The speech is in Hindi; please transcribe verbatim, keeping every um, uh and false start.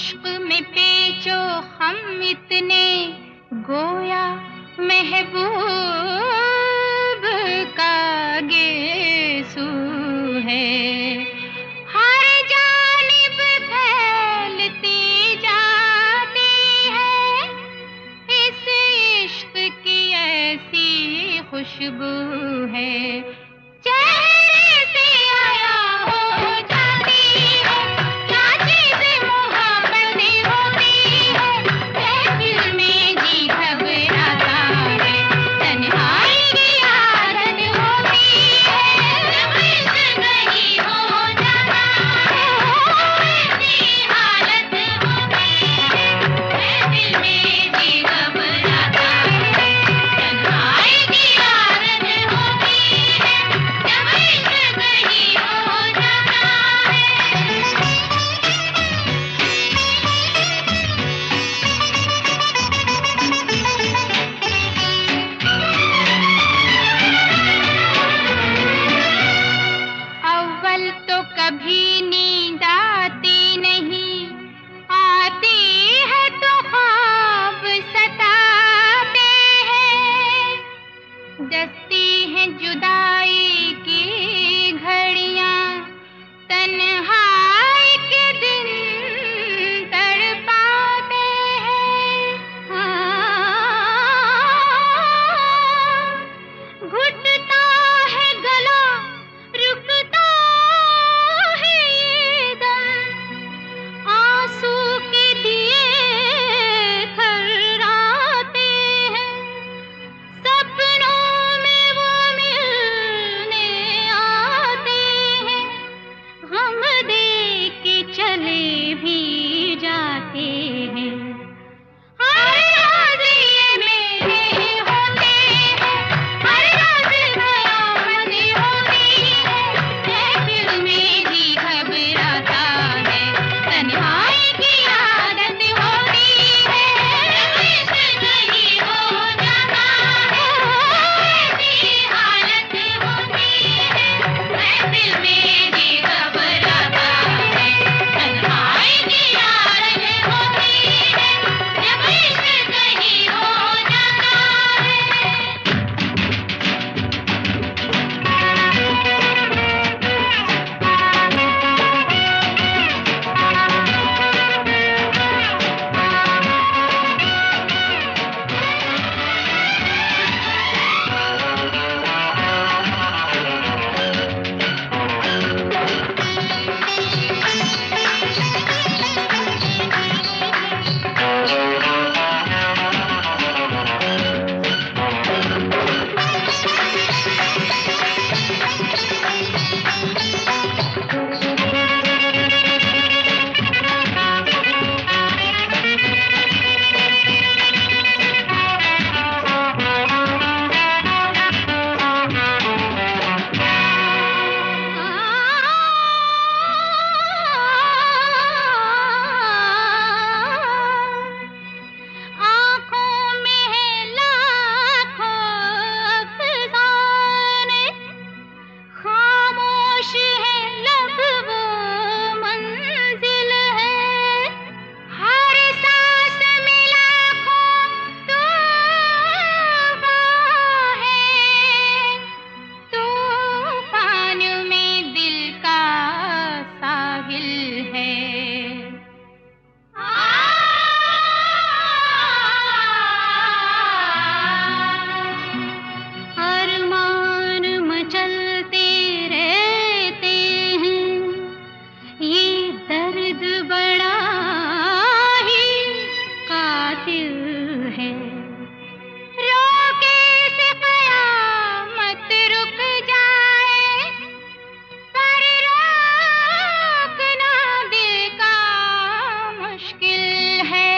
इश्क में पेचो हम इतने, गोया महबूब का गेसू है। हर जानिब फैलती जाती है इस इश्क की ऐसी खुशबू है। चेहरे से आया हो जाती है, क्या चीज़ मोहब्बत होती है। महफिल में जी घबराता है, तन्हाई की आदत होती है। जब इश्क नहीं हो जाता है, ऐसी हालत होती है। महफिल में जी घबराता है, तन्हाई की आदत होती है। जब इश्क नहीं हो जाता है। अव्वल तो कभी नींद आती नहीं, आती है तो ख्वाब सताते हैं। जस्ती हैं जुदाई की घड़ियां, तन्हाई के दिन तड़पाते हैं। हाँ, घुटता है गला, रुकता है ये दम, आंसू के दिए थर्राते हैं। सपनों में वो मिलने आते हैं, गम दे के चले भी जाते हैं। हर राज ये मेरे होते हैं, हर राज कयामत होती है। महफिल में जी घबराता है, तन्हाई की आदत होती है। जब इश्क नहीं हो जाता है, ऐसी हालत होती है। महफिल में जी घबराता है, तन्हाई की आदत होती है। जब इश्क नहीं हो जाता है। आँखों में है लाखों अफ़साने, खामोश है लब वो मंजिल है। हर सांस में लाखों तूफ़ान है, तूफ़ान में दिल का साहिल है। अरमान मचलते रहते हैं, ये दर्द बड़ा ही कातिल है। रोके से कयामत रुक जाए, पर रोकना दिल का मुश्किल है।